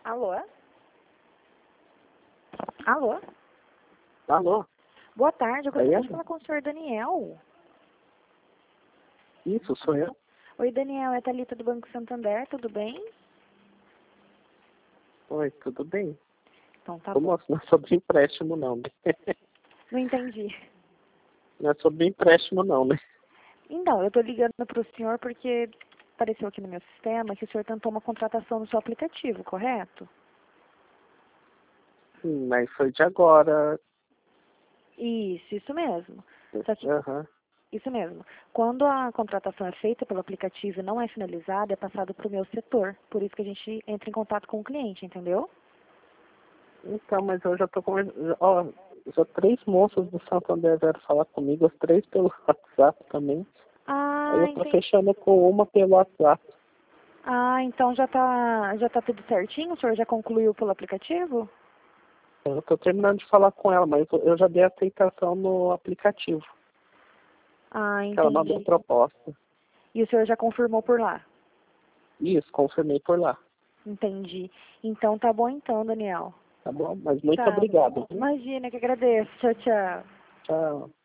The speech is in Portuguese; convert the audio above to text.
Alô? Alô? Alô? Boa tarde, eu gostaria de Oi, falar com o senhor Daniel. isso, sou eu. Oi, Daniel, é a Thalita do Banco Santander, tudo bem? Oi, tudo bem? Então tá Ô, bom. moço, não é sobre empréstimo não, né? Não entendi. Não é sobre empréstimo não, né? Então, eu tô ligando pro senhor porque apareceu aqui no meu sistema que o senhor tentou uma contratação no seu aplicativo, correto? Mas foi de agora. Isso mesmo. Só que, Aham. isso mesmo. Quando a contratação é feita pelo aplicativo e não é finalizada, é passado pro meu setor. Por isso que a gente entra em contato com o cliente, entendeu? Então, mas eu já tô com... Ó, já 3 moças do Santander vieram falar comigo, as 3 pelo WhatsApp também. Aí Ah, eu tô entendi. fechando com uma pelo WhatsApp. Ah, então já tá tudo certinho? O senhor já concluiu pelo aplicativo? Eu tô terminando de falar com ela, mas eu já dei aceitação no aplicativo. Ah, Que ela mandou entendi. proposta. E o senhor já confirmou por lá? Isso, confirmei por lá. Entendi. Então tá bom então, Daniel. Tá bom? Mas muito Tá. obrigado, viu? Imagina, que agradeço. Tchau, tchau. Tchau.